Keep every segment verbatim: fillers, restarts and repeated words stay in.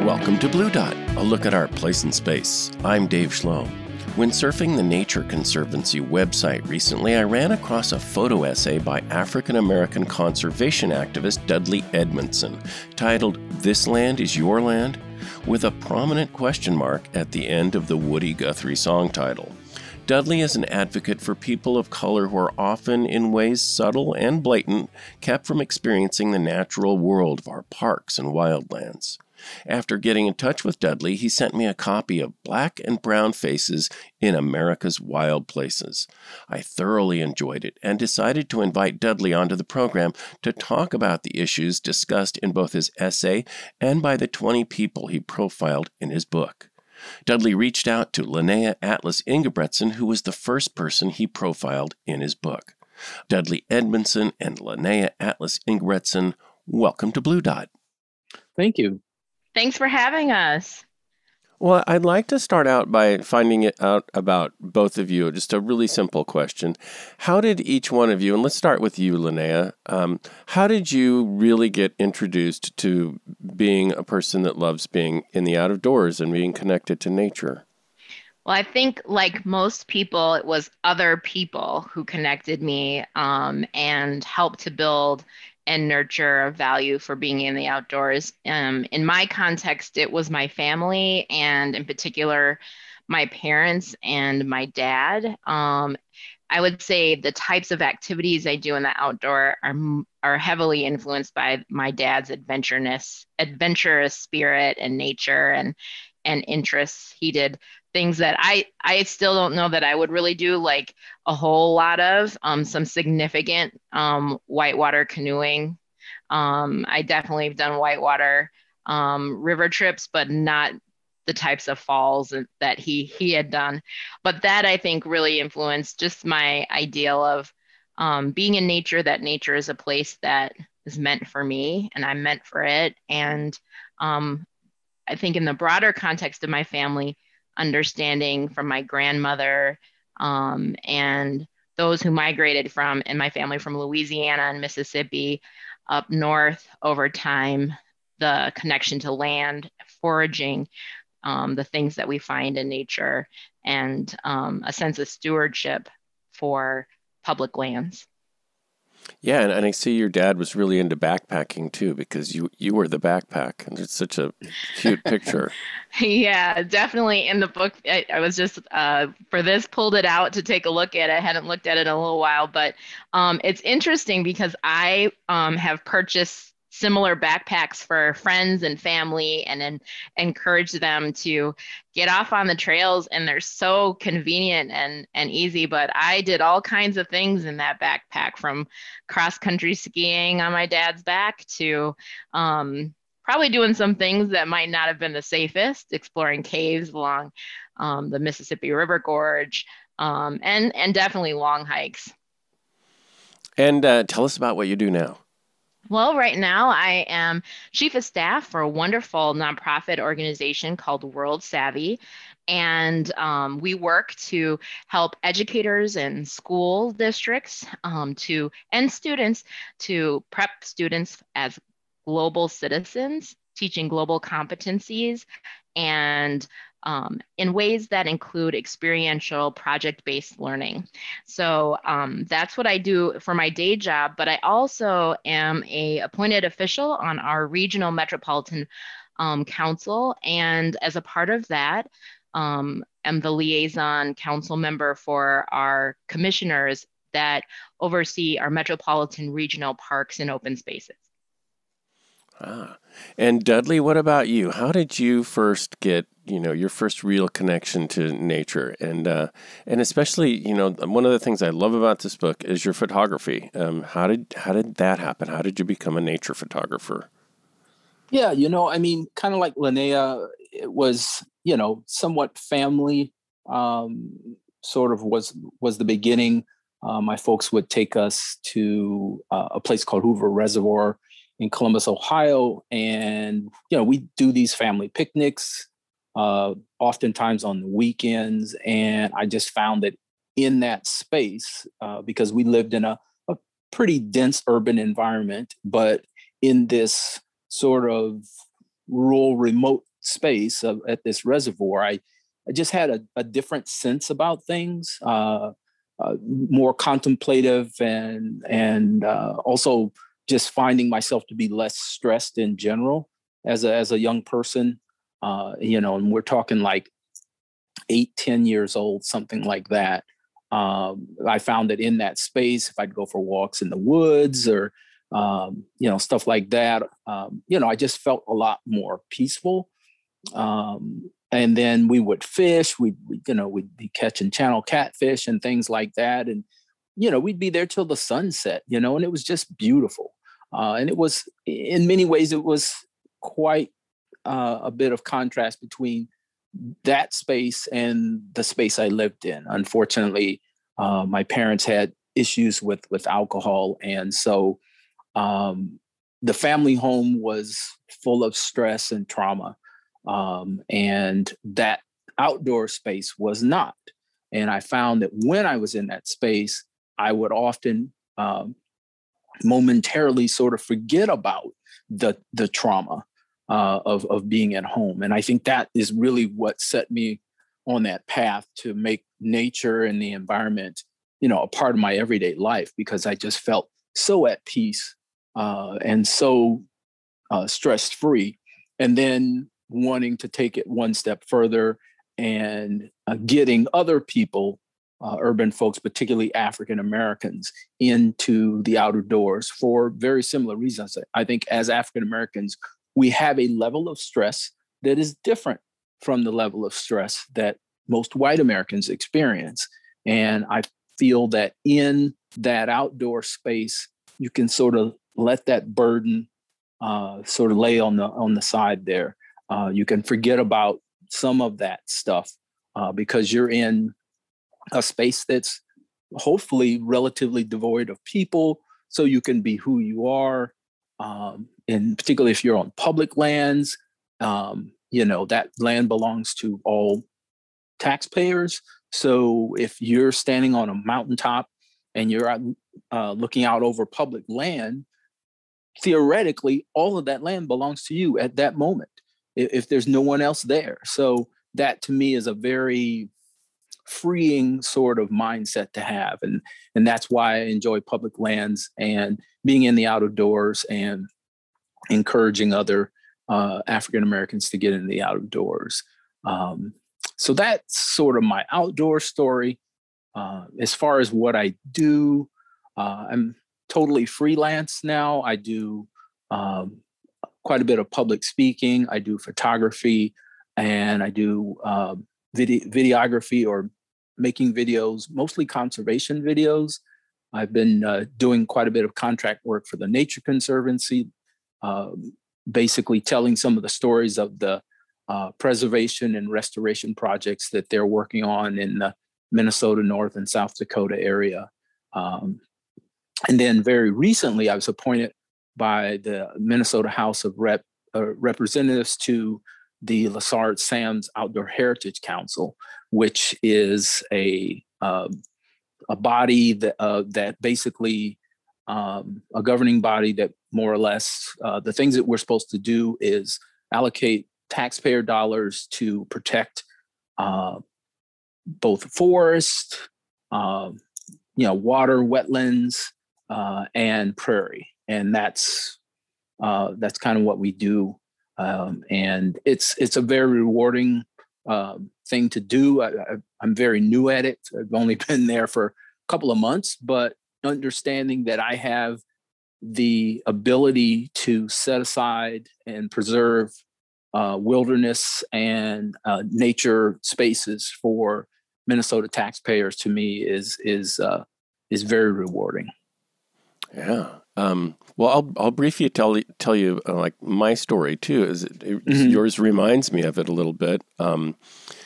Welcome to Blue Dot, a look at our place in space. I'm Dave Schlo. When surfing the Nature Conservancy website recently, I ran across a photo essay by African-American conservation activist Dudley Edmondson, titled "This Land is Your Land?" with a prominent question mark at the end of the Woody Guthrie song title. Dudley is an advocate for people of color who are often, in ways subtle and blatant, kept from experiencing the natural world of our parks and wildlands. After getting in touch with Dudley, he sent me a copy of Black and Brown Faces in America's Wild Places. I thoroughly enjoyed it and decided to invite Dudley onto the program to talk about the issues discussed in both his essay and by the twenty people he profiled in his book. Dudley reached out to Linnea Atlas Ingebretson, who was the first person he profiled in his book. Dudley Edmondson and Linnea Atlas Ingebretson, welcome to Blue Dot. Thank you. Thanks for having us. Well, I'd like to start out by finding it out about both of you. Just a really simple question. How did each one of you, and let's start with you, Linnea, um, how did you really get introduced to being a person that loves being in the out of doors and being connected to nature? Well, I think like most people, it was other people who connected me um, and helped to build and nurture a value for being in the outdoors. Um, in my context, it was my family, and in particular, my parents and my dad. Um, I would say the types of activities I do in the outdoor are are heavily influenced by my dad's adventurous, adventurous spirit and nature and and interests. He did things that I, I still don't know that I would really do, like a whole lot of, um, some significant um, whitewater canoeing. Um, I definitely have done whitewater um, river trips, but not the types of falls that he, he had done. But that, I think, really influenced just my ideal of um, being in nature, that nature is a place that is meant for me and I'm meant for it. And um, I think in the broader context of my family, understanding from my grandmother um, and those who migrated from, in my family, from Louisiana and Mississippi up north over time, the connection to land, foraging, um, the things that we find in nature, and um, a sense of stewardship for public lands. Yeah, and, and I see your dad was really into backpacking too, because you you were the backpack, and it's such a cute picture. Yeah, definitely in the book. I, I was just uh, for this pulled it out to take a look at it. I hadn't looked at it in a little while, but um, it's interesting because I um, have purchased similar backpacks for friends and family and then encourage them to get off on the trails, and they're so convenient and, and easy. But I did all kinds of things in that backpack, from cross-country skiing on my dad's back to um, probably doing some things that might not have been the safest, exploring caves along um, the Mississippi River Gorge, um, and, and definitely long hikes. And uh, tell us about what you do now. Well, right now I am chief of staff for a wonderful nonprofit organization called World Savvy. And um, we work to help educators and school districts um, to and students to prep students as global citizens, teaching global competencies and um, in ways that include experiential project-based learning. So um, that's what I do for my day job, but I also am a appointed official on our regional metropolitan um, council. And as a part of that, um, am the liaison council member for our commissioners that oversee our metropolitan regional parks and open spaces. Ah. And Dudley, what about you? How did you first get, you know, your first real connection to nature? And uh, and especially, you know, one of the things I love about this book is your photography. Um, how did how did that happen? How did you become a nature photographer? Yeah, you know, I mean, kind of like Linnea, it was, you know, somewhat family um, sort of was was the beginning. Uh, my folks would take us to uh, a place called Hoover Reservoir in Columbus, Ohio. And, you know, we do these family picnics, uh, oftentimes on the weekends. And I just found that in that space, uh, because we lived in a, a pretty dense urban environment, but in this sort of rural, remote space of, at this reservoir, I, I just had a, a different sense about things, uh, uh, more contemplative, and and uh, also just finding myself to be less stressed in general as a as a young person. Uh, you know, and we're talking like eight, ten years old, something like that. Um, I found that in that space, if I'd go for walks in the woods or, um, you know, stuff like that, um, you know, I just felt a lot more peaceful. Um, and then we would fish, we'd, we, you know, we'd be catching channel catfish and things like that. And, you know, we'd be there till the sunset, you know, and it was just beautiful. Uh, and it was, in many ways, it was quite uh, a bit of contrast between that space and the space I lived in. Unfortunately, uh, my parents had issues with with alcohol, and so um, the family home was full of stress and trauma, um, and that outdoor space was not. And I found that when I was in that space, I would often um, momentarily sort of forget about the the trauma Uh, of of being at home. And I think that is really what set me on that path to make nature and the environment, you know, a part of my everyday life, because I just felt so at peace uh, and so uh, stress free. And then wanting to take it one step further and uh, getting other people, uh, urban folks, particularly African Americans, into the outer doors for very similar reasons. I think as African Americans, we have a level of stress that is different from the level of stress that most white Americans experience. And I feel that in that outdoor space, you can sort of let that burden uh, sort of lay on the on the side there. Uh, you can forget about some of that stuff uh, because you're in a space that's hopefully relatively devoid of people, so you can be who you are. Um, and particularly if you're on public lands, um, you know, that land belongs to all taxpayers. So if you're standing on a mountaintop and you're uh, looking out over public land, theoretically, all of that land belongs to you at that moment, if, if there's no one else there. So that to me is a very freeing sort of mindset to have. And, and that's why I enjoy public lands and being in the outdoors and encouraging other uh, African Americans to get in the outdoors. Um, so that's sort of my outdoor story. Uh, as far as what I do, uh, I'm totally freelance now. I do um, quite a bit of public speaking. I do photography, and I do uh, video, videography or making videos, mostly conservation videos. I've been uh, doing quite a bit of contract work for the Nature Conservancy, uh, basically telling some of the stories of the uh, preservation and restoration projects that they're working on in the Minnesota, North and South Dakota area. Um, and then very recently, I was appointed by the Minnesota House of Rep, uh, Representatives to the Lessard Sam's Outdoor Heritage Council, which is a uh, a body that uh, that basically um, a governing body that more or less uh, the things that we're supposed to do is allocate taxpayer dollars to protect uh, both forest, uh, you know, water, wetlands, uh, and prairie, and that's uh, that's kind of what we do. Um, and it's it's a very rewarding uh, thing to do. I, I, I'm very new at it. I've only been there for a couple of months, but understanding that I have the ability to set aside and preserve uh, wilderness and uh, nature spaces for Minnesota taxpayers, to me is is uh, is very rewarding. Yeah. Um, well, I'll I'll briefly tell tell you uh, like my story too. Is it, it Mm-hmm. Yours reminds me of it a little bit. Um,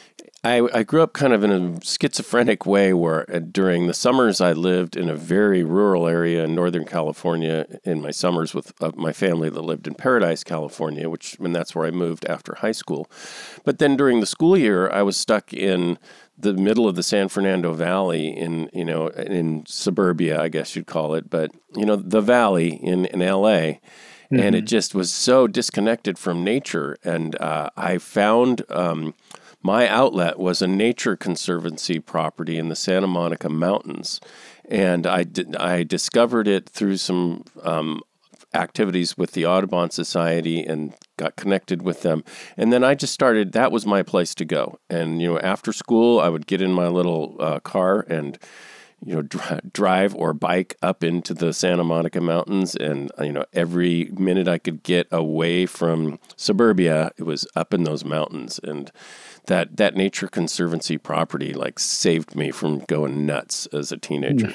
I I grew up kind of in a schizophrenic way, where uh, during the summers I lived in a very rural area in Northern California in my summers with uh, my family that lived in Paradise, California, which and that's where I moved after high school. But then during the school year, I was stuck in the middle of the San Fernando Valley in, you know, in suburbia, I guess you'd call it, but, you know, the valley in, in L A. and Mm-hmm. it just was so disconnected from nature. And uh, I found um, my outlet was a nature conservancy property in the Santa Monica Mountains, and I did, I discovered it through some um, activities with the Audubon Society and got connected with them. And then I just started, that was my place to go. And, you know, after school, I would get in my little uh, car and, you know, dr- drive or bike up into the Santa Monica Mountains. And, you know, every minute I could get away from suburbia, it was up in those mountains. And that, that nature conservancy property like saved me from going nuts as a teenager.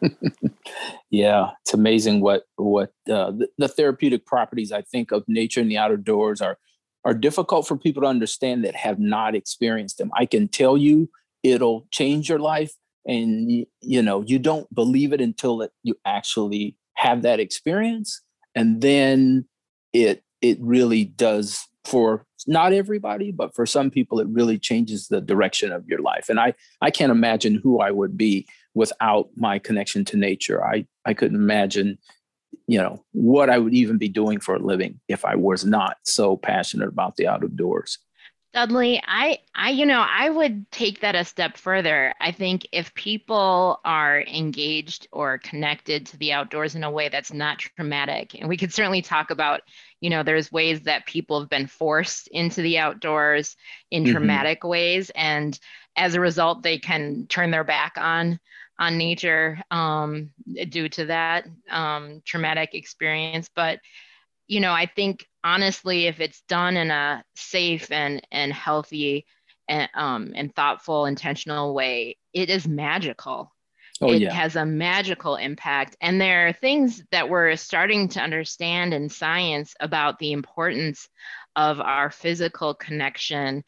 Yeah, it's amazing what what uh, the, the therapeutic properties, I think, of nature and the outdoors are are difficult for people to understand that have not experienced them. I can tell you it'll change your life, and you, you know you don't believe it until it, you actually have that experience, and then it it really does. For not everybody, but for some people, it really changes the direction of your life. And I I can't imagine who I would be without my connection to nature. I, I couldn't imagine, you know, what I would even be doing for a living if I was not so passionate about the outdoors. Dudley, I, I, you know, I would take that a step further. I think if people are engaged or connected to the outdoors in a way that's not traumatic, and we could certainly talk about, you know, there's ways that people have been forced into the outdoors in Mhm. traumatic ways, and as a result, they can turn their back on on nature um, due to that um, traumatic experience. But you know, I think honestly, if it's done in a safe and and healthy and um and thoughtful, intentional way, it is magical. Oh, It yeah. has a magical impact. And there are things that we're starting to understand in science about the importance of our physical connection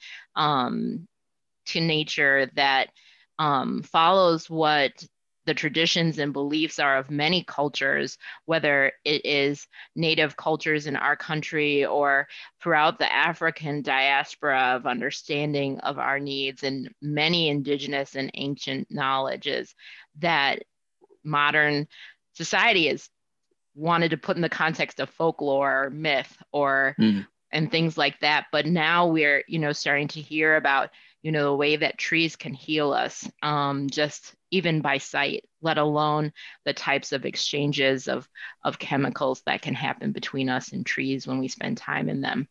um, to nature that um, follows what the traditions and beliefs are of many cultures, whether it is native cultures in our country or throughout the African diaspora of understanding of our needs, and many indigenous and ancient knowledges that modern society has wanted to put in the context of folklore or myth or Mm. and things like that. But now we're, you know, starting to hear about, you know, the way that trees can heal us, um, just even by sight, let alone the types of exchanges of, of chemicals that can happen between us and trees when we spend time in them.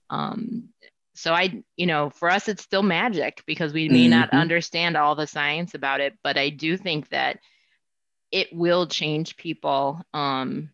Um, so I, you know, for us, it's still magic because we may not Mhm. understand all the science about it, but I do think that it will change people, um,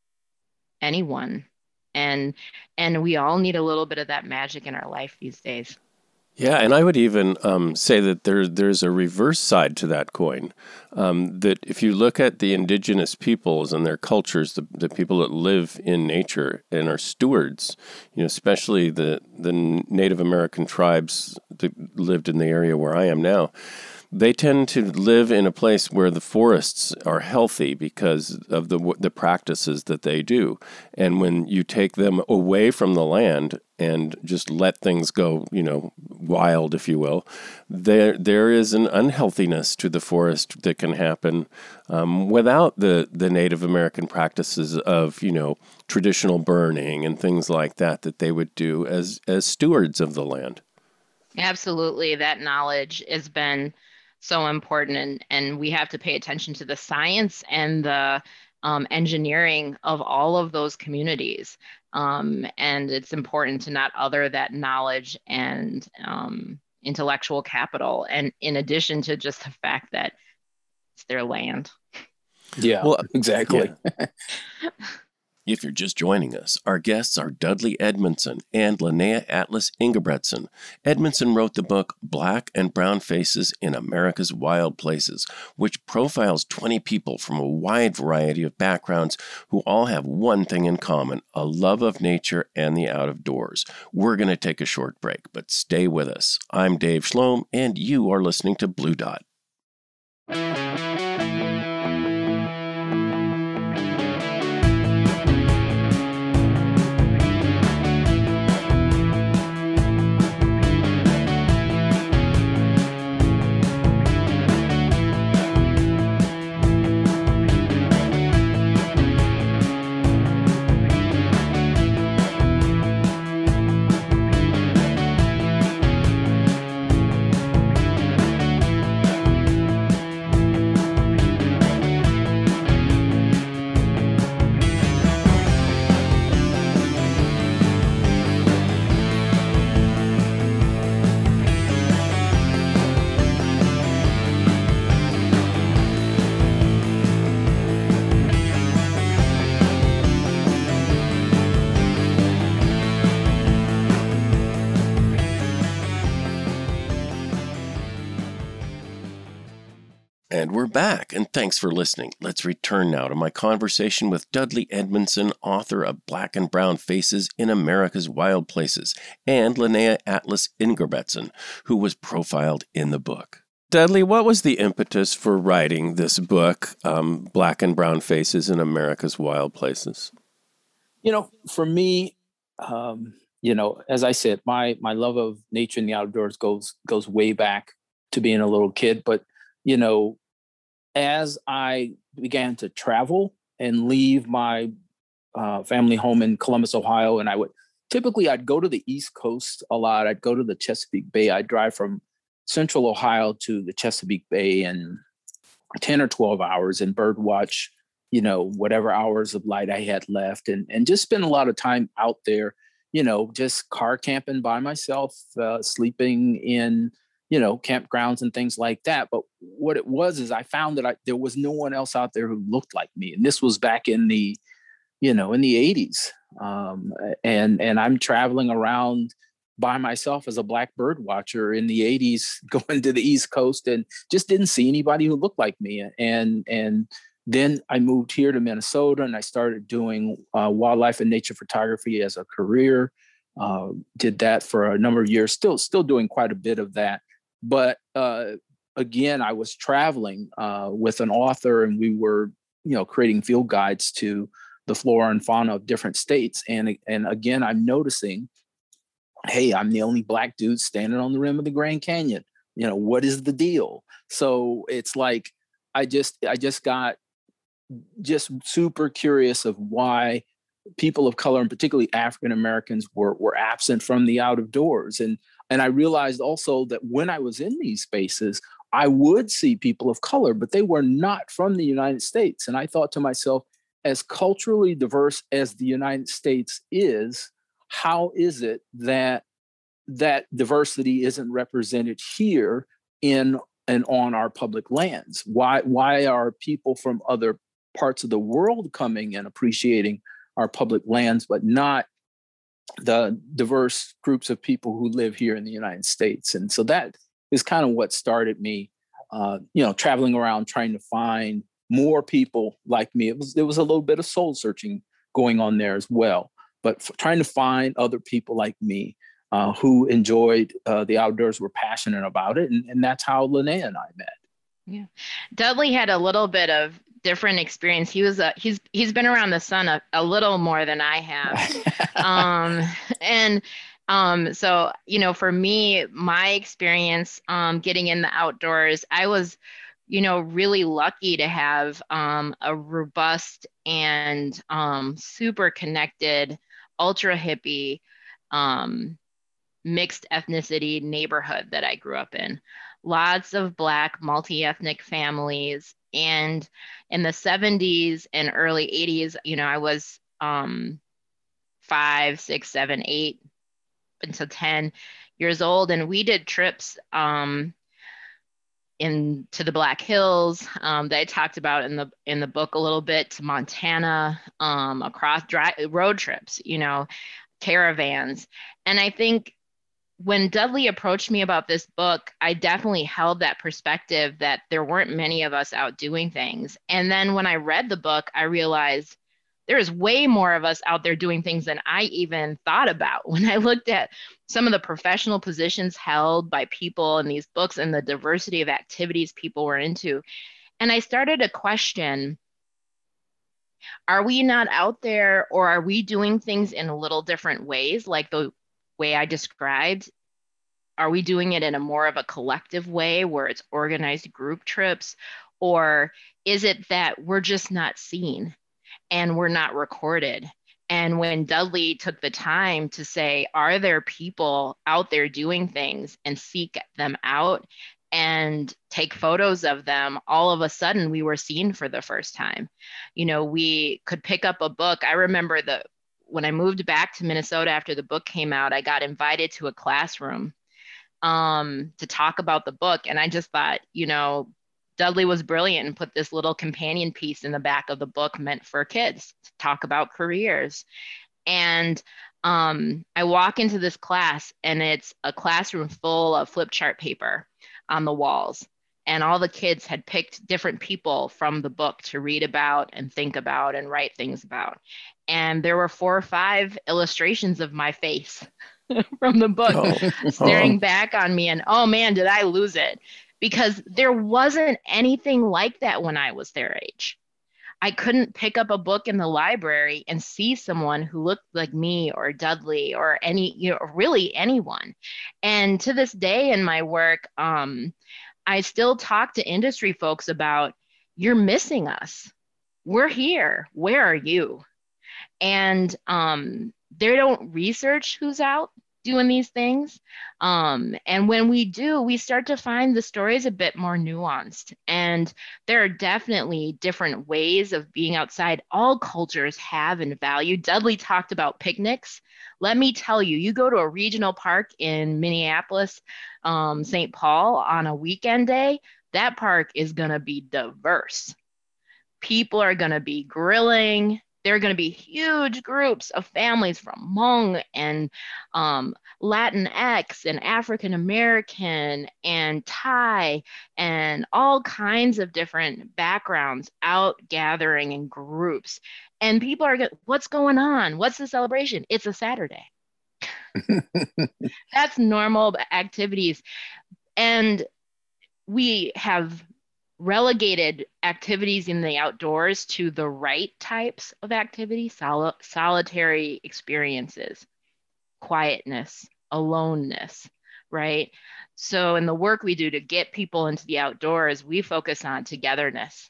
anyone. And and we all need a little bit of that magic in our life these days. Yeah, and I would even um, say that there, there's a reverse side to that coin. Um, that if you look at the indigenous peoples and their cultures, the, the people that live in nature and are stewards, you know, especially the, the Native American tribes that lived in the area where I am now, they tend to live in a place where the forests are healthy because of the the practices that they do. And when you take them away from the land and just let things go, you know, wild, if you will, there there is an unhealthiness to the forest that can happen um, without the, the Native American practices of, you know, traditional burning and things like that that they would do as as stewards of the land. Absolutely. That knowledge has been so important, and, and we have to pay attention to the science and the um, engineering of all of those communities. Um, and it's important to not other that knowledge and um, intellectual capital. And in addition to just the fact that it's their land. Yeah, Well, exactly. yeah. If you're just joining us, our guests are Dudley Edmondson and Linnea Atlas Ingebretson. Edmondson wrote the book Black and Brown Faces in America's Wild Places, which profiles twenty people from a wide variety of backgrounds who all have one thing in common, a love of nature and the out of doors. We're going to take a short break, but stay with us. I'm Dave Schlom, and you are listening to Blue Dot. And we're back, and thanks for listening. Let's return now to my conversation with Dudley Edmondson, author of Black and Brown Faces in America's Wild Places, and Linnea Atlas Ingerbretson, who was profiled in the book. Dudley, what was the impetus for writing this book, um, Black and Brown Faces in America's Wild Places? You know, for me, um, you know, as I said, my my love of nature and the outdoors goes goes way back to being a little kid. But, you know, as I began to travel and leave my uh, family home in Columbus, Ohio, and I would typically I'd go to the East Coast a lot. I'd go to the Chesapeake Bay. I'd drive from Central Ohio to the Chesapeake Bay in ten or twelve hours and bird watch, you know, whatever hours of light I had left, and, and just spend a lot of time out there, you know, just car camping by myself, uh, sleeping in, you know, campgrounds and things like that. But what it was is I found that I, there was no one else out there who looked like me. And this was back in the, you know, in the eighties. Um, and, and I'm traveling around by myself as a black bird watcher in the eighties, going to the East Coast, and just didn't see anybody who looked like me. And, and then I moved here to Minnesota, and I started doing uh, wildlife and nature photography as a career. Uh, did that for a number of years, still, still doing quite a bit of that. But uh, again, I was traveling uh, with an author, and we were, you know, creating field guides to the flora and fauna of different states. And, and again, I'm noticing, hey, I'm the only black dude standing on the rim of the Grand Canyon. You know, what is the deal? So it's like, I just, I just got just super curious of why people of color, and particularly African Americans, were, were absent from the out of doors. And, and I realized also that when I was in these spaces, I would see people of color, but they were not from the United States. And I thought to myself, as culturally diverse as the United States is, how is it that that diversity isn't represented here in and on our public lands? Why, why are people from other parts of the world coming and appreciating our public lands, but not the diverse groups of people who live here in the United States? And so that is kind of what started me, uh, you know, traveling around trying to find more people like me. It was, there was a little bit of soul searching going on there as well, but f- trying to find other people like me uh, who enjoyed uh, the outdoors, were passionate about it. And, and that's how Linnea and I met. Yeah. Dudley had a little bit of different experience. He was a, he's, he's been around the sun a, a little more than I have. um, and um, so, you know, for me, my experience um, getting in the outdoors, I was, you know, really lucky to have um, a robust and um, super connected, ultra hippie, um, mixed ethnicity neighborhood that I grew up in. Lots of Black multi-ethnic families. And in the seventies and early eighties, you know, I was um, five, six, seven, eight, until ten years old. And we did trips um, into the Black Hills um, that I talked about in the in the book a little bit, to Montana, um, across dry, road trips, you know, caravans. And I think when Dudley approached me about this book, I definitely held that perspective that there weren't many of us out doing things. And then when I read the book, I realized there's way more of us out there doing things than I even thought about. When I looked at some of the professional positions held by people in these books and the diversity of activities people were into, and I started to question, are we not out there, or are we doing things in a little different ways, like the way I described? Are we doing it in a more of a collective way where it's organized group trips? Or is it that we're just not seen and we're not recorded? And when Dudley took the time to say, are there people out there doing things, and seek them out and take photos of them, all of a sudden we were seen for the first time. You know, we could pick up a book. I remember the when I moved back to Minnesota after the book came out, I got invited to a classroom um, to talk about the book. And I just thought, you know, Dudley was brilliant and put this little companion piece in the back of the book meant for kids to talk about careers. And um, I walk into this class, and it's a classroom full of flip chart paper on the walls. And all the kids had picked different people from the book to read about and think about and write things about. And there were four or five illustrations of my face from the book Oh, staring back on me. And oh man, did I lose it? Because there wasn't anything like that when I was their age. I couldn't pick up a book in the library and see someone who looked like me or Dudley or any, you know, really anyone. And to this day in my work, um, I still talk to industry folks about, you're missing us. We're here. Where are you? And um, they don't research who's out doing these things. Um, and when we do, we start to find the stories a bit more nuanced. And there are definitely different ways of being outside. All cultures have and value. Dudley talked about picnics. Let me tell you, you go to a regional park in Minneapolis, um, Saint Paul on a weekend day, that park is going to be diverse. People are going to be grilling. There are going to be huge groups of families from Hmong and um, Latinx and African American and Thai and all kinds of different backgrounds out gathering in groups. And people are going, what's going on? What's the celebration? It's a Saturday. That's normal activities. And we have relegated activities in the outdoors to the right types of activity, sol- solitary experiences, quietness, aloneness, right? So in the work we do to get people into the outdoors, we focus on togetherness,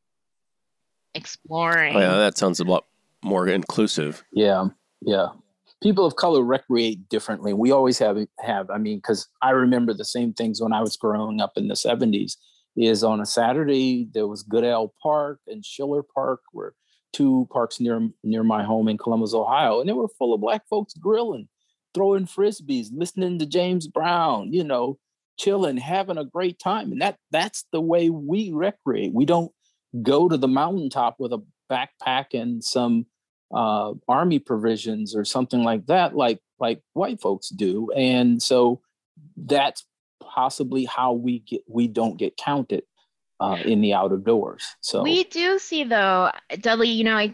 exploring. Oh, yeah, that sounds a lot more inclusive. Yeah, yeah. People of color recreate differently. We always have, have. I mean, because I remember the same things when I was growing up in the seventies. Is on a Saturday, there was Goodell Park and Schiller Park, were two parks near near my home in Columbus, Ohio. And they were full of Black folks grilling, throwing Frisbees, listening to James Brown, you know, chilling, having a great time. And that that's the way we recreate. We don't go to the mountaintop with a backpack and some uh, army provisions or something like that, like like white folks do. And so that's possibly how we get we don't get counted uh, in the outdoors. So we do see though, Dudley, you know, I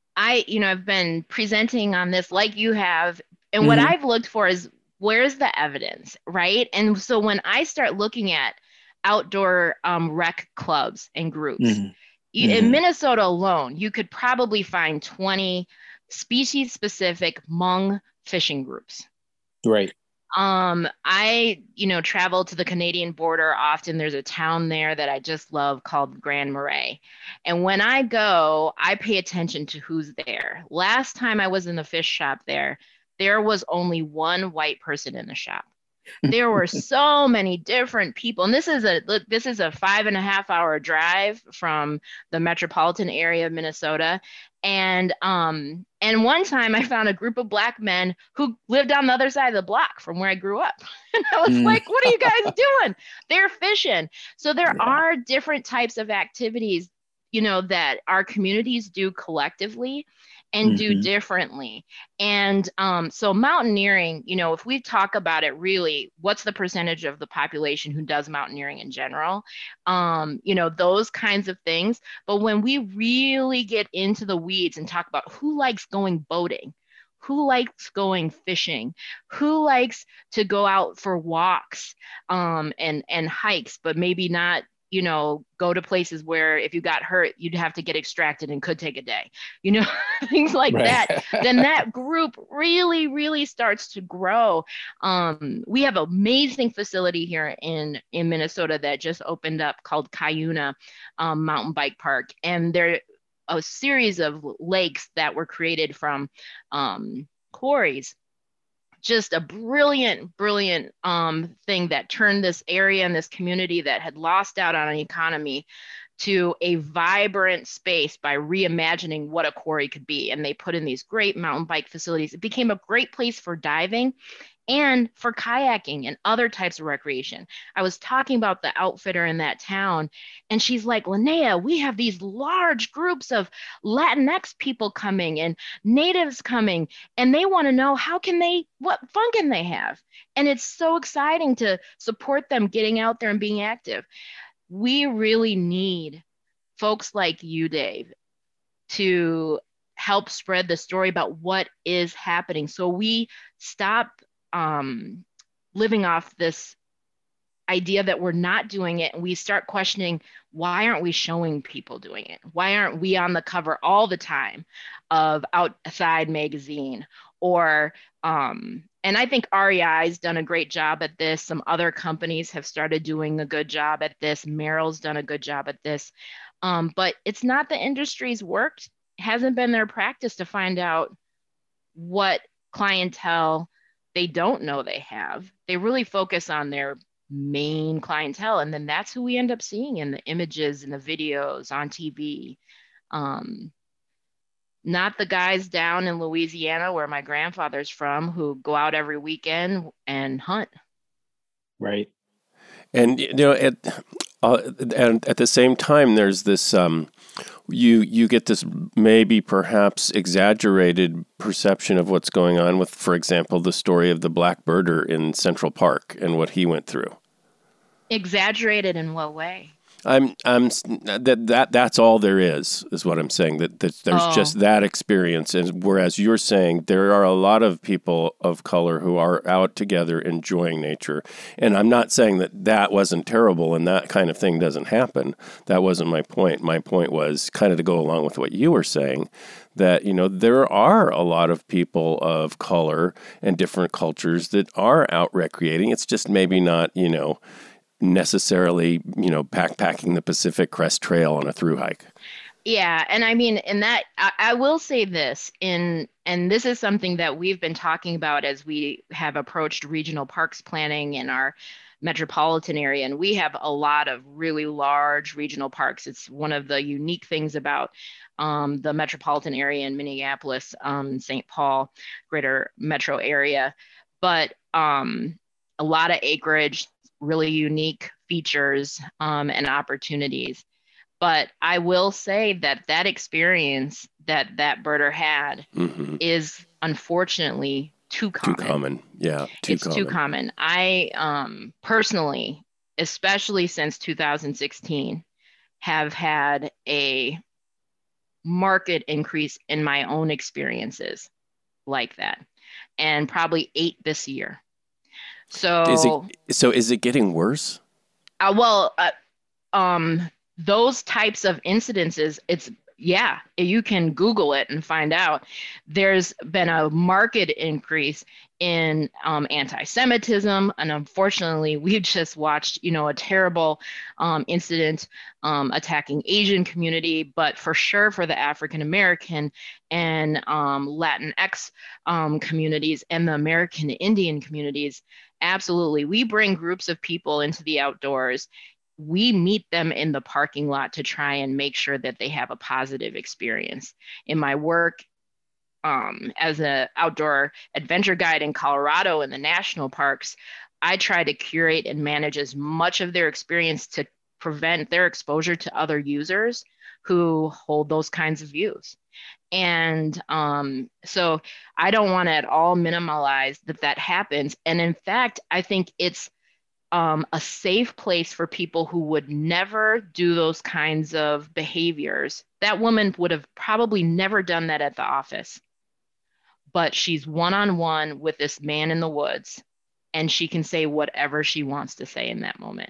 I you know I've been presenting on this like you have, and what Mhm. I've looked for is where's the evidence, right? And so when I start looking at outdoor um, rec clubs and groups, Mhm. you, in Mhm. Minnesota alone, you could probably find twenty species specific Hmong fishing groups. Right. Um, I, you know, travel to the Canadian border often. There's a town there that I just love called Grand Marais. And when I go, I pay attention to who's there. Last time I was in the fish shop there, there was only one white person in the shop. There were so many different people. And this is a this is a five and a half hour drive from the metropolitan area of Minnesota. And um and one time I found a group of Black men who lived on the other side of the block from where I grew up. And I was Mm. like, what are you guys doing? They're fishing. So there Yeah. are different types of activities, you know, that our communities do collectively and do Mhm. differently. And um, so mountaineering, you know, if we talk about it really, what's the percentage of the population who does mountaineering in general? Um, you know, those kinds of things. But when we really get into the weeds and talk about who likes going boating, who likes going fishing, who likes to go out for walks um, and, and hikes, but maybe not, you know, go to places where if you got hurt, you'd have to get extracted and could take a day, you know, things like Right. that, then that group really, really starts to grow. Um, we have an amazing facility here in, in Minnesota that just opened up called Cuyuna um, Mountain Bike Park. And there are a series of lakes that were created from um, quarries. Just a brilliant, brilliant um, thing that turned this area and this community that had lost out on an economy to a vibrant space by reimagining what a quarry could be. And they put in these great mountain bike facilities. It became a great place for diving and for kayaking and other types of recreation. I was talking about the outfitter in that town, and she's like, Linnea, we have these large groups of Latinx people coming and natives coming, and they want to know how can they, what fun can they have? And it's so exciting to support them getting out there and being active. we really need folks like you, Dave, to help spread the story about what is happening. So we stop um, living off this idea that we're not doing it, and we start questioning, why aren't we showing people doing it? Why aren't we on the cover all the time of Outside Magazine? Or um, and I think R E I's done a great job at this. Some other companies have started doing a good job at this. Merrell's done a good job at this. Um, but it's not the industry's worked, hasn't been their practice to find out what clientele they don't know they have. They really focus on their main clientele, and then that's who we end up seeing in the images and the videos on T V. Um, not the guys down in Louisiana where my grandfather's from who go out every weekend and hunt. Right. And you know, at uh, and at the same time, there's this um, you you get this maybe perhaps exaggerated perception of what's going on with, for example, the story of the black birder in Central Park and what he went through. Exaggerated in what way? I'm I'm that that that's all there is is what I'm saying, that, that there's Oh. just that experience, and whereas you're saying there are a lot of people of color who are out together enjoying nature, and I'm not saying that that wasn't terrible and that kind of thing doesn't happen. That wasn't my point. My point was kind of to go along with what you were saying, that you know there are a lot of people of color and different cultures that are out recreating. It's just maybe not you know. necessarily, you know, backpacking the Pacific Crest Trail on a thru hike. Yeah, and I mean, in that, I, I will say this, in and this is something that we've been talking about as we have approached regional parks planning in our metropolitan area, and we have a lot of really large regional parks. It's one of the unique things about um, the metropolitan area in Minneapolis, um, Saint Paul, greater metro area, but um, a lot of acreage, really unique features um, and opportunities. But I will say that that experience that that birder had mm-hmm. is unfortunately too common. Too common. Yeah, too it's common. too common. I um, personally, especially since two thousand sixteen, have had a market increase in my own experiences like that, and probably eight this year. So is it, so is it getting worse? Uh, well, uh, um, those types of incidences, it's, yeah, you can Google it and find out. There's been a marked increase in um, anti-Semitism. And unfortunately, we've just watched, you know, a terrible um, incident um, attacking Asian community, but for sure for the African-American and um, Latinx um, communities and the American Indian communities. Absolutely. We bring groups of people into the outdoors. We meet them in the parking lot to try and make sure that they have a positive experience. In my work um, as an outdoor adventure guide in Colorado in the national parks, I try to curate and manage as much of their experience to prevent their exposure to other users who hold those kinds of views. And um, so I don't want to at all minimize that that happens. And in fact, I think it's um, a safe place for people who would never do those kinds of behaviors. That woman would have probably never done that at the office, but she's one-on-one with this man in the woods, and she can say whatever she wants to say in that moment.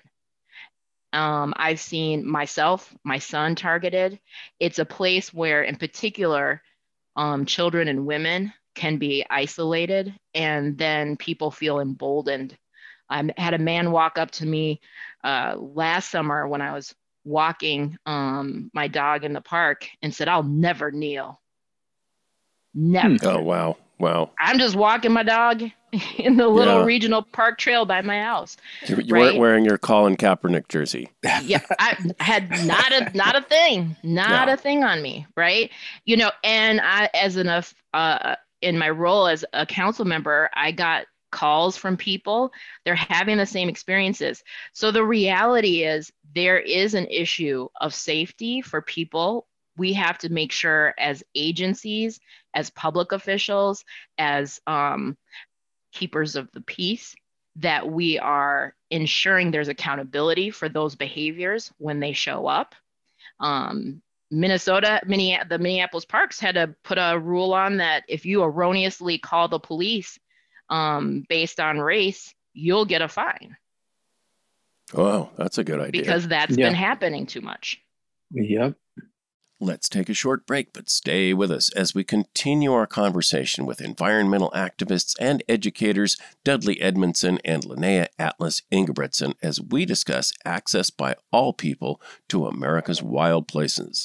Um, I've seen myself, my son targeted. It's a place where, in particular, um, children and women can be isolated, and then people feel emboldened. I had a man walk up to me uh, last summer when I was walking um, my dog in the park and said, "I'll never kneel. Never." Oh, wow. Wow. I'm just walking my dog in the little Yeah. regional park trail by my house. You, you right? weren't wearing your Colin Kaepernick jersey. Yeah, I had not a not a thing, not Yeah. a thing on me, right? You know, and I, as an uh, in my role as a council member, I got calls from people. They're having the same experiences. So the reality is there is an issue of safety for people. We have to make sure as agencies, as public officials, as um, keepers of the peace, that we are ensuring there's accountability for those behaviors when they show up. Um, Minnesota, Minne- the Minneapolis Parks had to put a rule on that if you erroneously call the police um, based on race, you'll get a fine. Oh, that's a good idea. Because that's Yeah. been happening too much. Yep. Let's take a short break, but stay with us as we continue our conversation with environmental activists and educators Dudley Edmondson and Linnea Atlas Ingebretson as we discuss access by all people to America's wild places.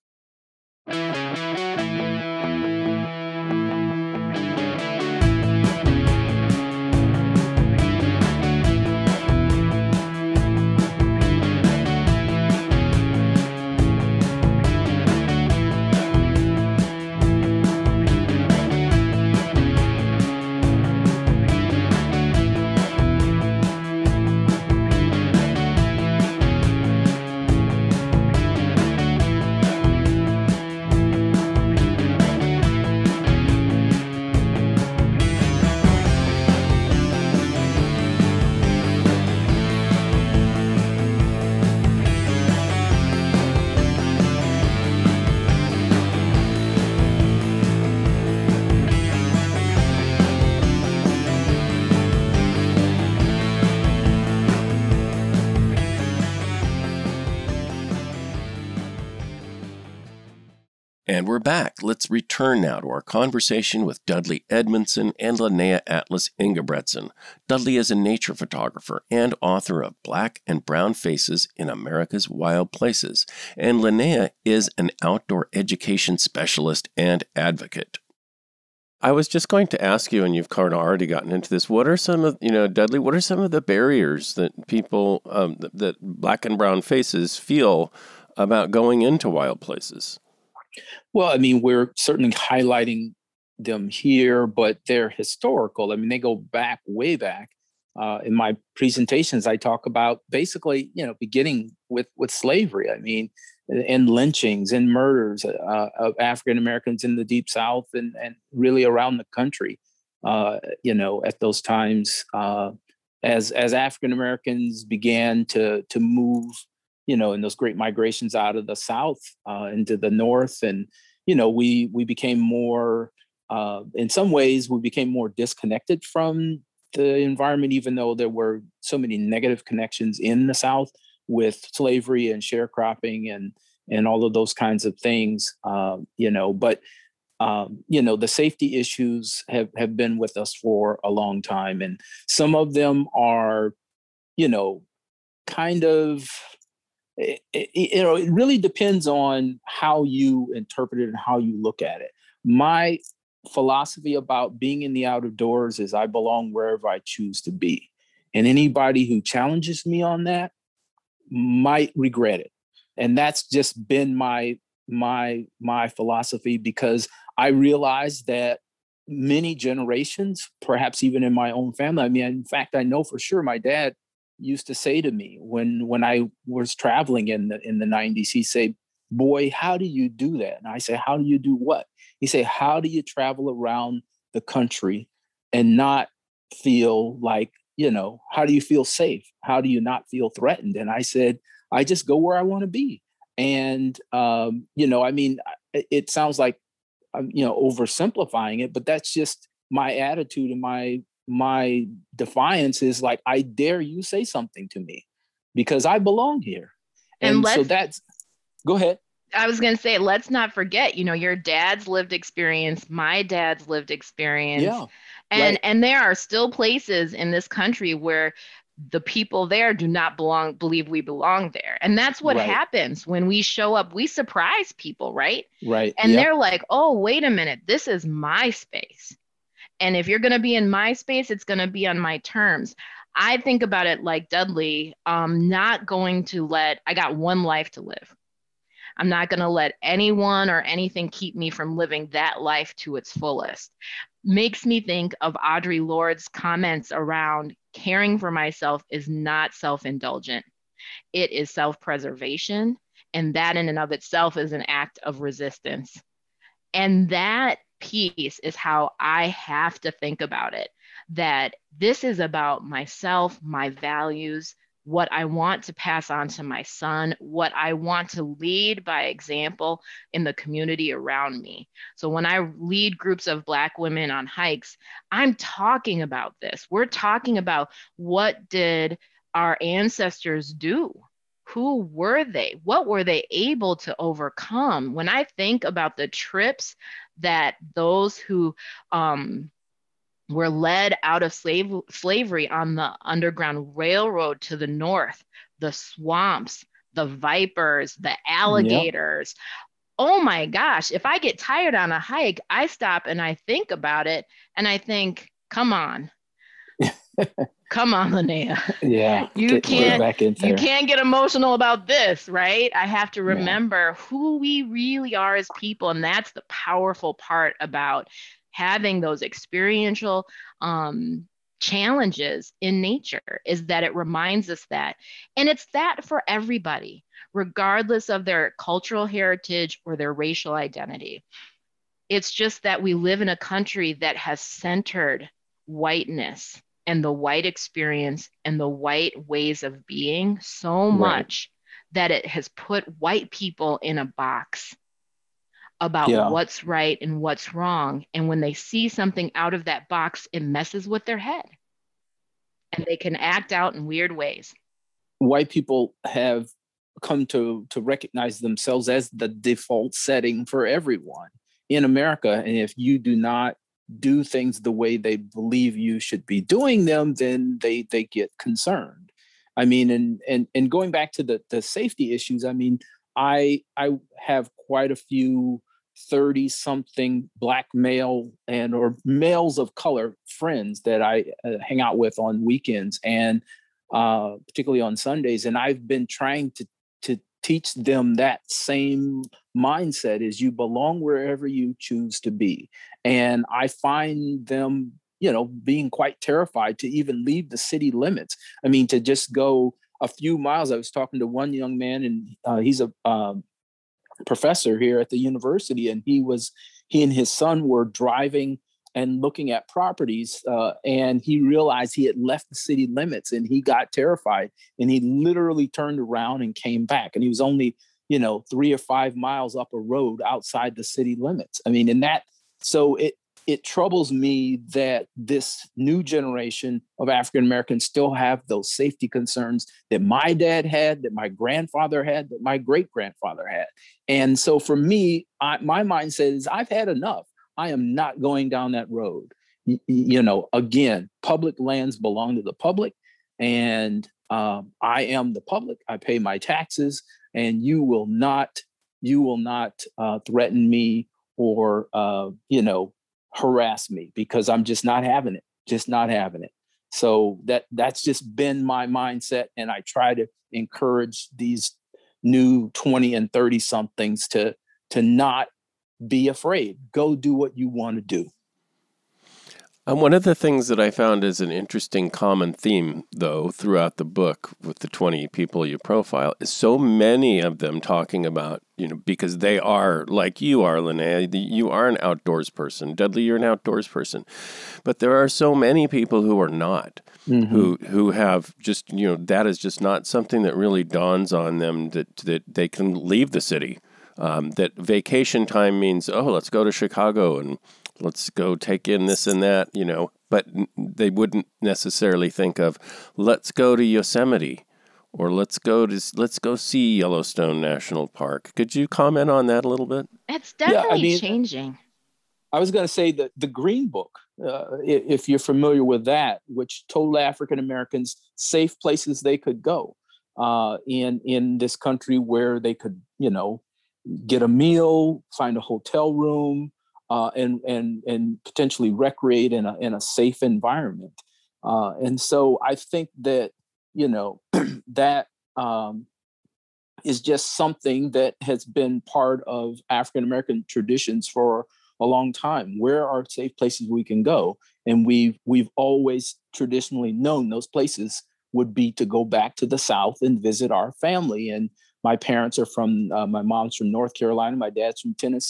And we're back. Let's return now to our conversation with Dudley Edmondson and Linnea Atlas Ingebretson. Dudley is a nature photographer and author of Black and Brown Faces in America's Wild Places, and Linnea is an outdoor education specialist and advocate. I was just going to ask you, and you've kind of already gotten into this, what are some of, you know, Dudley, what are some of the barriers that people, um, that, that Black and Brown Faces feel about going into wild places? Well, I mean, we're certainly highlighting them here, but they're historical. I mean, they go back, way back. Uh, in my presentations, I talk about basically, you know, beginning with, with slavery. I mean, and lynchings and murders uh, of African Americans in the Deep South and, and really around the country, uh, you know, at those times, uh, as as African Americans began to to move, you know, in those great migrations out of the South uh, into the North. And, you know, we we became more, uh, in some ways, we became more disconnected from the environment, even though there were so many negative connections in the South with slavery and sharecropping and and all of those kinds of things, um, you know, but, um, you know, the safety issues have, have been with us for a long time. And some of them are, you know, kind of, It, it, you know, it really depends on how you interpret it and how you look at it. My philosophy about being in the out of doors is I belong wherever I choose to be. And anybody who challenges me on that might regret it. And that's just been my my my philosophy, because I realize that many generations, perhaps even in my own family, I mean, in fact, I know for sure my dad used to say to me when when I was traveling in the in the nineties, he'd say, "Boy, how do you do that?" And I say, "How do you do what?" He say, "How do you travel around the country and not feel like, you know, how do you feel safe? How do you not feel threatened?" And I said, "I just go where I want to be." And um, you know, I mean, it, it sounds like I'm, you know, oversimplifying it, but that's just my attitude and my my defiance is like, I dare you say something to me because I belong here. And, and so that's, go ahead. I was going to say, let's not forget, you know, your dad's lived experience, my dad's lived experience. Yeah. And, right. and there are still places in this country where the people there do not belong, believe we belong there. And that's what right. happens when we show up, we surprise people, right? Right. And yep. they're like, oh, wait a minute, this is my space. And if you're going to be in my space, it's going to be on my terms. I think about it like Dudley, um, not going to let, I got one life to live. I'm not going to let anyone or anything keep me from living that life to its fullest. Makes me think of Audre Lorde's comments around caring for myself is not self-indulgent. It is self-preservation. And that in and of itself is an act of resistance. And that piece is how I have to think about it, that this is about myself, my values, what I want to pass on to my son, what I want to lead by example in the community around me. So when I lead groups of Black women on hikes, I'm talking about this. We're talking about, what did our ancestors do? Who were they? What were they able to overcome? When I think about the trips that those who um, were led out of slave, slavery on the Underground Railroad to the north, the swamps, the vipers, the Yep. alligators. Oh my gosh, if I get tired on a hike, I stop and I think about it and I think, come on, come on, Linnea. Yeah. You Get get can't back in you there. can't get emotional about this, right? I have to Yeah. remember who we really are as people. And that's the powerful part about having those experiential um, challenges in nature, is that it reminds us that. And it's that for everybody, regardless of their cultural heritage or their racial identity. It's just that we live in a country that has centered whiteness and the white experience and the white ways of being so Right. much that it has put white people in a box about Yeah. what's right and what's wrong. And when they see something out of that box, it messes with their head and they can act out in weird ways. White people have come to to recognize themselves as the default setting for everyone in America. And if you do not do things the way they believe you should be doing them, then they they get concerned. I mean, and and and going back to the the safety issues, I mean, I I have quite a few thirty something Black male and or males of color friends that I uh, hang out with on weekends, and uh, particularly on Sundays. And I've been trying to to teach them that same mindset: is you belong wherever you choose to be. And I find them, you know, being quite terrified to even leave the city limits. I mean, to just go a few miles. I was talking to one young man, and uh, he's a um, professor here at the university, and he was he and his son were driving and looking at properties, uh, and he realized he had left the city limits, and he got terrified, and he literally turned around and came back, and he was only, you know, three or five miles up a road outside the city limits. I mean, and that so it it troubles me that this new generation of African Americans still have those safety concerns that my dad had, that my grandfather had, that my great grandfather had. And so for me, I, my mindset is, I've had enough. I am not going down that road. You, you know, again, public lands belong to the public, and um, I am the public. I pay my taxes, and you will not, you will not uh, threaten me or uh, you know, harass me, because I'm just not having it. Just not having it. So that that's just been my mindset, and I try to encourage these new twenty and thirty somethings to to not be afraid. Go do what you want to do. Um, one of the things that I found is an interesting common theme, though, throughout the book with the twenty people you profile, is so many of them talking about, you know, because they are, like you are, Linnea, you are an outdoors person. Dudley, you're an outdoors person. But there are so many people who are not, mm-hmm. who who have just, you know, that is just not something that really dawns on them, that, that they can leave the city. Um, that vacation time means, oh, let's go to Chicago and let's go take in this and that, you know, but they wouldn't necessarily think of, let's go to Yosemite or let's go to, let's go see Yellowstone National Park. Could you comment on that a little bit? It's definitely yeah, I mean, changing. I was going to say that the Green Book, uh, if you're familiar with that, which told African Americans safe places they could go uh, in, in this country where they could, you know, get a meal, find a hotel room, Uh, and and and potentially recreate in a in a safe environment, uh, and so I think that, you know, that um, is just something that has been part of African American traditions for a long time. Where are safe places we can go? And we've we've always traditionally known those places would be to go back to the South and visit our family. And my parents are from uh, my mom's from North Carolina, my dad's from Tennessee.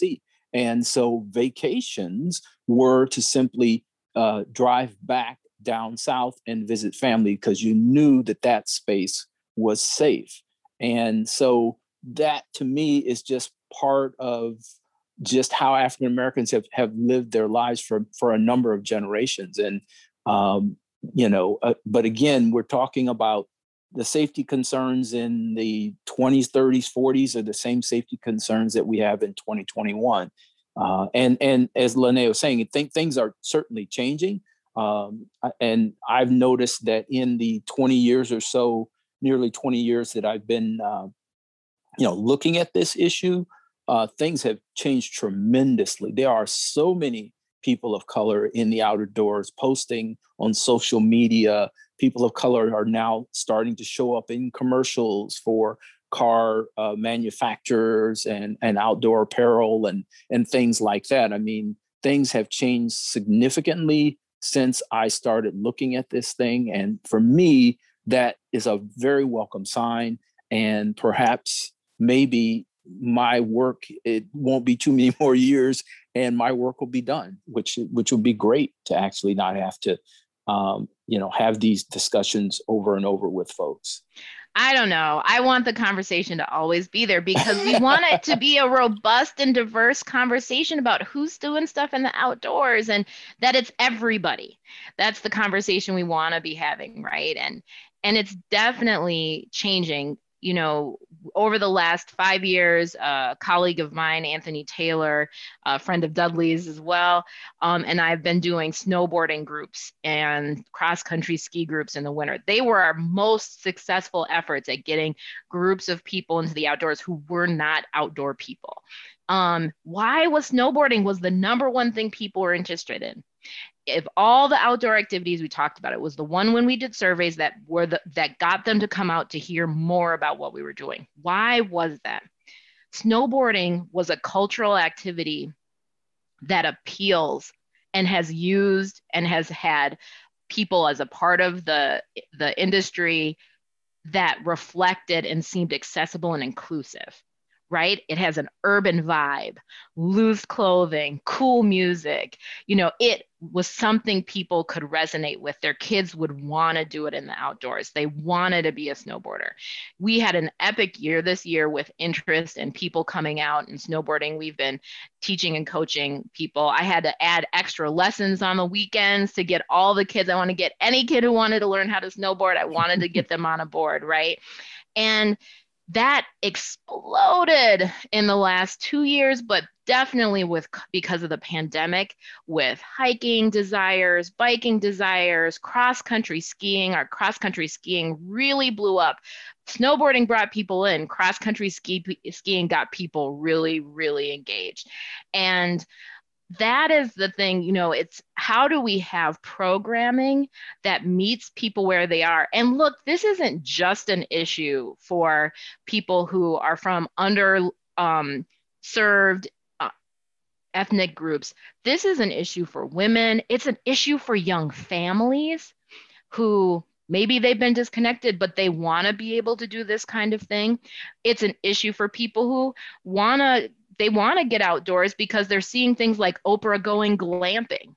And so vacations were to simply uh, drive back down south and visit family because you knew that that space was safe. And so that to me is just part of just how African Americans have, have lived their lives for, for a number of generations. And, um, you know, uh, but again, we're talking about the safety concerns in the twenties, thirties, forties are the same safety concerns that we have in twenty twenty-one. Uh, and, and as Lene was saying, I think things are certainly changing. Um, and I've noticed that in the twenty years or so, nearly twenty years that I've been, uh, you know, looking at this issue, uh, things have changed tremendously. There are so many people of color in the outer doors posting on social media. People of color are now starting to show up in commercials for car uh, manufacturers and, and outdoor apparel and, and things like that. I mean, things have changed significantly since I started looking at this thing. And for me, that is a very welcome sign. And perhaps maybe my work, it won't be too many more years and my work will be done, which, which will be great to actually not have to, um, you know, have these discussions over and over with folks. I don't know. I want the conversation to always be there because we want it to be a robust and diverse conversation about who's doing stuff in the outdoors and that it's everybody. That's the conversation we want to be having, right? And and it's definitely changing. You know, over the last five years, a colleague of mine, Anthony Taylor, a friend of Dudley's as well, um, and I've been doing snowboarding groups and cross-country ski groups in the winter. They were our most successful efforts at getting groups of people into the outdoors who were not outdoor people. Um, why was snowboarding was the number one thing people were interested in. If all the outdoor activities we talked about, it was the one when we did surveys that were the, that got them to come out to hear more about what we were doing. Why was that? Snowboarding was a cultural activity that appeals and has used and has had people as a part of the, the industry that reflected and seemed accessible and inclusive. Right? It has an urban vibe, loose clothing, cool music. You know, it was something people could resonate with. Their kids would want to do it in the outdoors. They wanted to be a snowboarder. We had an epic year this year with interest and people coming out and snowboarding. We've been teaching and coaching people. I had to add extra lessons on the weekends to get all the kids. I want to get any kid who wanted to learn how to snowboard. I wanted to get them on a board, right? And that exploded in the last two years, but definitely with because of the pandemic, with hiking desires, biking desires, cross-country skiing. Our cross-country skiing really blew up. Snowboarding brought people in. Cross-country ski, skiing got people really, really engaged. And that is the thing, you know, it's how do we have programming that meets people where they are? And look, this isn't just an issue for people who are from under um, served uh, ethnic groups. This is an issue for women. It's an issue for young families who maybe they've been disconnected, but they want to be able to do this kind of thing. It's an issue for people who want to They want to get outdoors because they're seeing things like Oprah going glamping.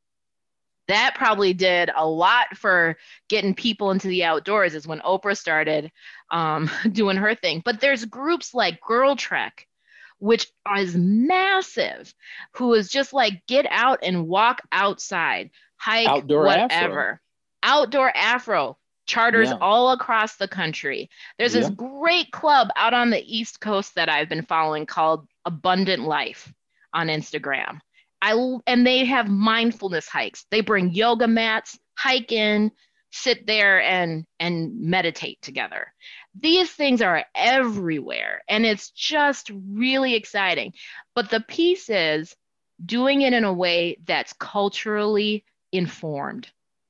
That probably did a lot for getting people into the outdoors is when Oprah started um, doing her thing. But there's groups like Girl Trek, which is massive, who is just like, get out and walk outside, hike, outdoor whatever. Afro. Outdoor Afro. Charters yeah. all across the country. There's yeah. this great club out on the East Coast that I've been following called Abundant Life on Instagram. I and they have mindfulness hikes. They bring yoga mats, hike in, sit there and and meditate together. These things are everywhere and it's just really exciting. But the piece is doing it in a way that's culturally informed.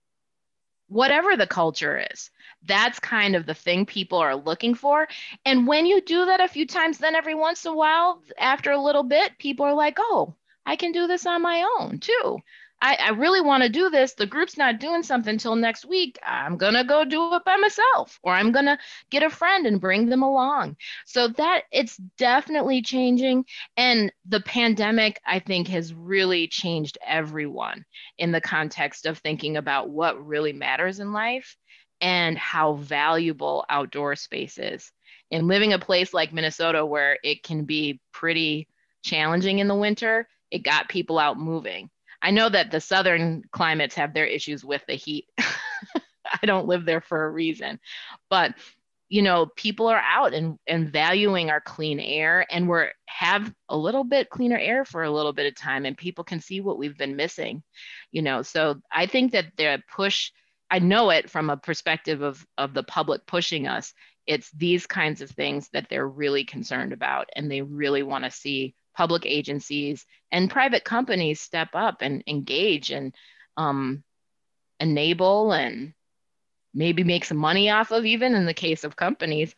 Whatever the culture is, that's kind of the thing people are looking for. And when you do that a few times, then every once in a while, after a little bit, people are like, oh, I can do this on my own too. I, I really want to do this. The group's not doing something till next week. I'm going to go do it by myself, or I'm going to get a friend and bring them along. So that it's definitely changing. And the pandemic, I think, has really changed everyone in the context of thinking about what really matters in life and how valuable outdoor space is. And living a place like Minnesota where it can be pretty challenging in the winter, it got people out moving. I know that the southern climates have their issues with the heat. I don't live there for a reason. But, you know, people are out and, and valuing our clean air, and we're have a little bit cleaner air for a little bit of time, and people can see what we've been missing, you know. So I think that the push, I know it from a perspective of, of the public pushing us. It's these kinds of things that they're really concerned about, and they really want to see public agencies and private companies step up and engage and um, enable and maybe make some money off of, even in the case of companies.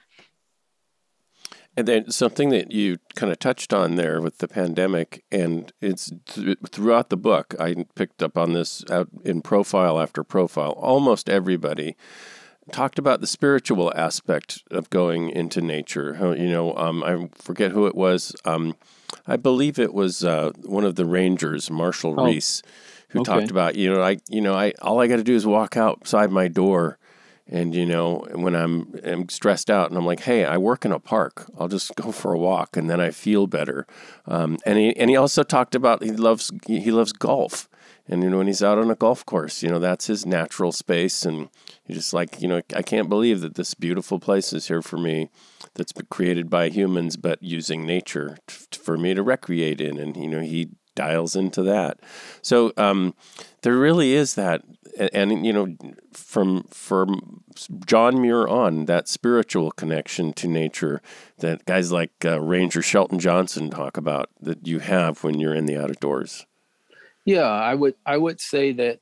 And then something that you kind of touched on there with the pandemic, and it's th- throughout the book, I picked up on this out in profile after profile. Almost everybody talked about the spiritual aspect of going into nature. How, you know, um, I forget who it was. Um, I believe it was uh, one of the rangers, Marshall Oh, Reese, who okay. talked about, you know, I, you know, I all I got to do is walk outside my door, and you know, when I'm, I'm stressed out, and I'm like, hey, I work in a park. I'll just go for a walk, and then I feel better. Um, and he and he also talked about he loves he loves golf. And, you know, when he's out on a golf course, you know, that's his natural space. And you're just like, you know, I can't believe that this beautiful place is here for me that's been created by humans, but using nature t- for me to recreate in. And, you know, he dials into that. So um, there really is that. And, and, you know, from from John Muir on, that spiritual connection to nature that guys like uh, Ranger Shelton Johnson talk about that you have when you're in the outdoors. Yeah, I would I would say that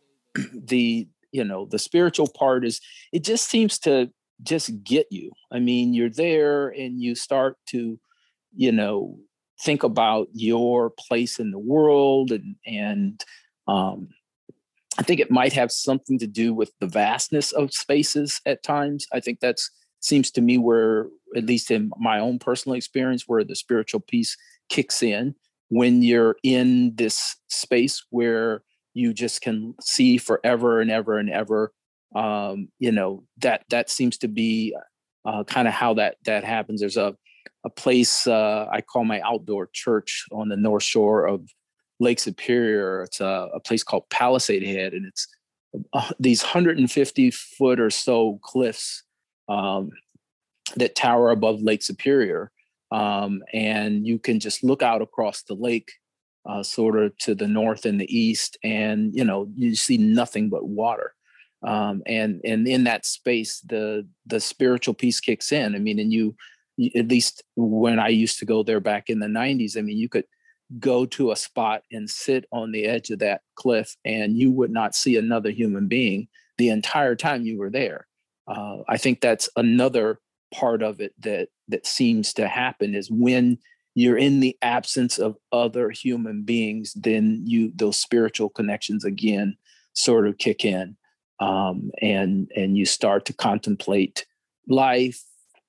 the you know the spiritual part is, it just seems to just get you. I mean, you're there and you start to, you know, think about your place in the world, and and um, I think it might have something to do with the vastness of spaces at times. I think that's seems to me where, at least in my own personal experience, where the spiritual piece kicks in. When you're in this space where you just can see forever and ever and ever, um, you know, that that seems to be uh, kind of how that that happens. There's a a place uh, I call my outdoor church on the North Shore of Lake Superior. It's a, a place called Palisade Head, and it's uh, these one hundred fifty foot or so cliffs um, that tower above Lake Superior. Um, and you can just look out across the lake, uh, sort of to the north and the east, and you know you see nothing but water. Um, and and in that space, the the spiritual piece kicks in. I mean, and you, you, at least when I used to go there back in the nineties, I mean, you could go to a spot and sit on the edge of that cliff, and you would not see another human being the entire time you were there. Uh, I think that's another part of it that that seems to happen, is when you're in the absence of other human beings, then you those spiritual connections again sort of kick in, um, and and you start to contemplate life,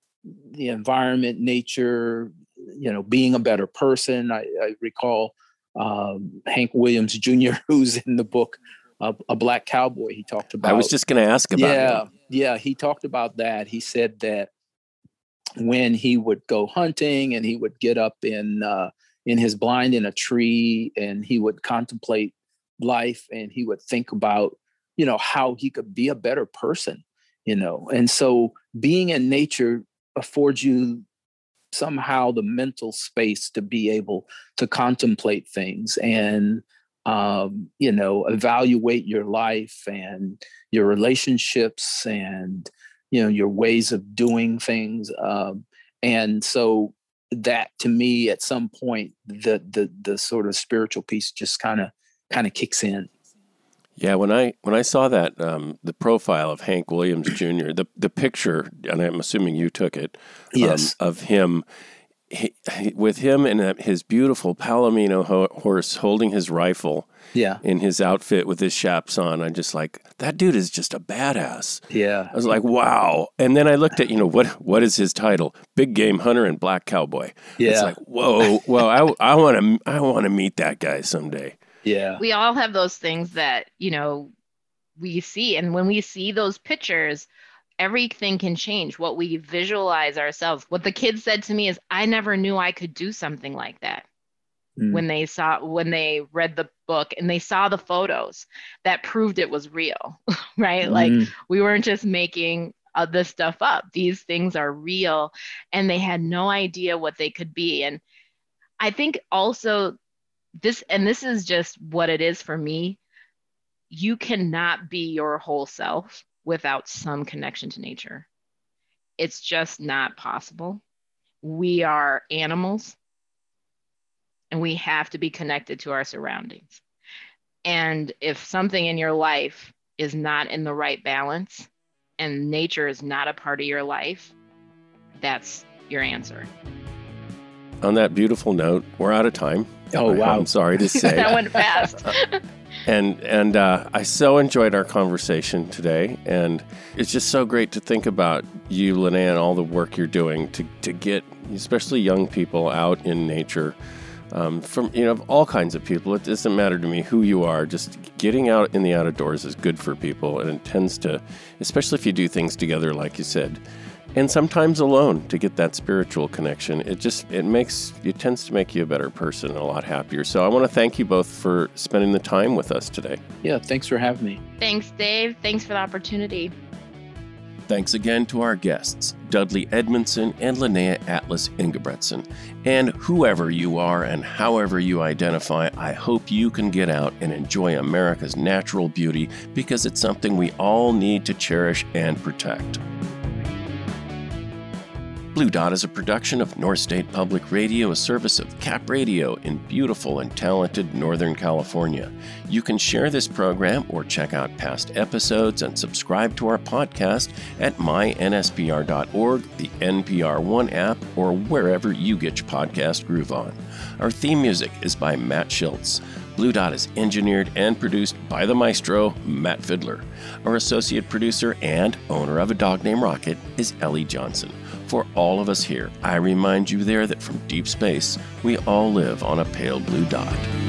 the environment, nature, you know, being a better person. I, I recall um, Hank Williams Junior, who's in the book uh, A Black Cowboy. He talked about. I was just going to ask about yeah, him. Yeah, he talked about that. He said that when he would go hunting and he would get up in uh, in his blind in a tree, and he would contemplate life, and he would think about, you know, how he could be a better person, you know. And so being in nature affords you somehow the mental space to be able to contemplate things and, um, you know, evaluate your life and your relationships and, you know, your ways of doing things. Um, and so that, to me, at some point, the the the sort of spiritual piece just kind of kind of kicks in. Yeah, when I when I saw that um, the profile of Hank Williams Junior, the the picture, and I'm assuming you took it, Yes. um, of him, he, he, with him and that, his beautiful Palomino ho- horse holding his rifle Yeah. in his outfit with his chaps on, I'm just like, that dude is just a badass. Yeah. I was like, wow. And then I looked at, you know, what what is his title? Big Game Hunter and Black Cowboy. Yeah. It's like, whoa, well, I I want to I want to meet that guy someday. Yeah. We all have those things that, you know, we see. And when we see those pictures, everything can change. What we visualize ourselves. What the kids said to me is, I never knew I could do something like that. Mm. When they saw, when they read the book and they saw the photos that proved it was real, right? Mm. Like we weren't just making uh, this stuff up. These things are real, and they had no idea what they could be. And I think also this, and this is just what it is for me, you cannot be your whole self without some connection to nature. It's just not possible. We are animals, and we have to be connected to our surroundings. And if something in your life is not in the right balance and nature is not a part of your life, that's your answer. On that beautiful note, we're out of time. Oh, wow. I'm sorry to say. That went fast. And and uh, I so enjoyed our conversation today, and it's just so great to think about you, Linnea, and all the work you're doing to, to get, especially young people, out in nature. Um, from, you know, all kinds of people. It doesn't matter to me who you are. Just getting out in the outdoors is good for people, and it tends to, especially if you do things together, like you said, and sometimes alone, to get that spiritual connection. It just, it makes, it tends to make you a better person and a lot happier. So I want to thank you both for spending the time with us today. Yeah, thanks for having me. Thanks, Dave. Thanks for the opportunity. Thanks again to our guests, Dudley Edmondson and Linnea Atlas Ingebretson. And whoever you are and however you identify, I hope you can get out and enjoy America's natural beauty, because it's something we all need to cherish and protect. Blue Dot is a production of North State Public Radio, a service of Cap Radio in beautiful and talented Northern California. You can share this program or check out past episodes and subscribe to our podcast at my N S P R dot org, the N P R One app, or wherever you get your podcast groove on. Our theme music is by Matt Schultz. Blue Dot is engineered and produced by the maestro, Matt Fiddler. Our associate producer and owner of a dog named Rocket is Ellie Johnson. For all of us here, I remind you there that from deep space, we all live on a pale blue dot.